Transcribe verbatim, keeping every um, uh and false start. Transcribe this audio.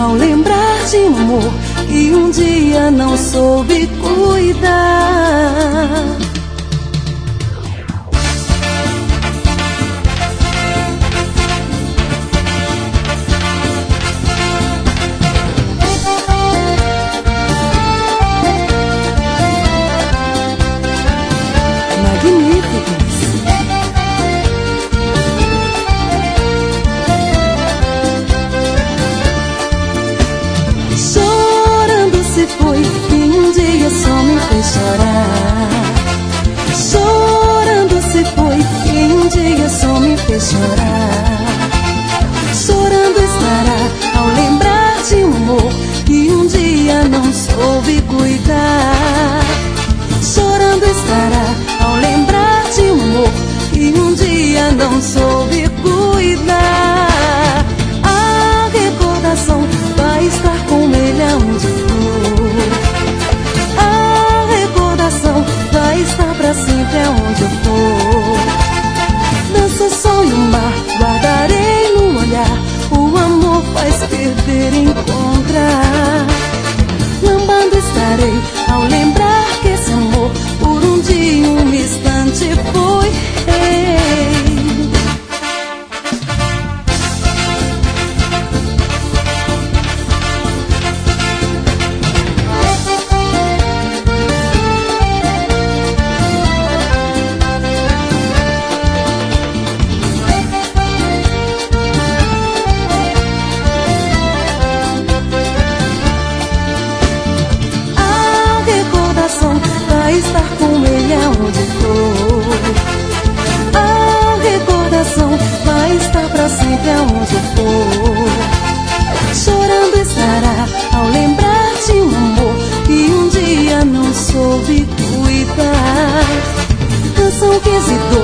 ao lembrar de um amor que um dia não soube cuidar. Chorando se foi, que um dia só me fez chorar. Chorando se foi, que um dia só me fez chorar. Chorando estará ao lembrar de um amor que um dia não soube cuidar. Chorando estará ao lembrar de um amor que um dia não soube cuidar. A recordação vai estar com ele aonde for. A recordação vai estar pra sempre aonde eu for. Dança, sonho, mar, guardarei no olhar. O amor faz perder e encontrar. Lambando estarei ao lembrar que esse amor por um dia, um instante foi. Vai estar com ele aonde for. A recordação vai estar pra sempre aonde for. Chorando estará ao lembrar de um amor que um dia não soube cuidar. Canção quinze e dois.